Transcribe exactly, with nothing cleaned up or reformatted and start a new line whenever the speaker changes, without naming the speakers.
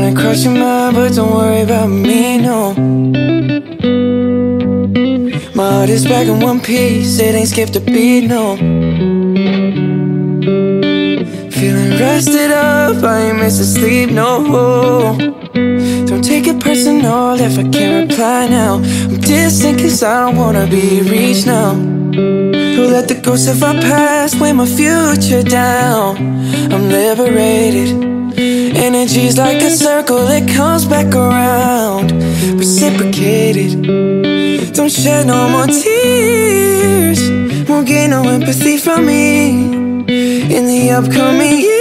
might cross your mind, but don't worry about me, no. My heart is back in one piece, it ain't skipped a beat, no. Feeling rested up, I ain't missing sleep, no. Don't take it personal if I can't reply now. I'm distant cause I don't wanna be reached now. Don't let the ghosts of our past weigh my future down. I'm liberated. Energy's like a circle, it comes back around. Reciprocated. Don't shed no more tears. Won't get no empathy from me in the upcoming years.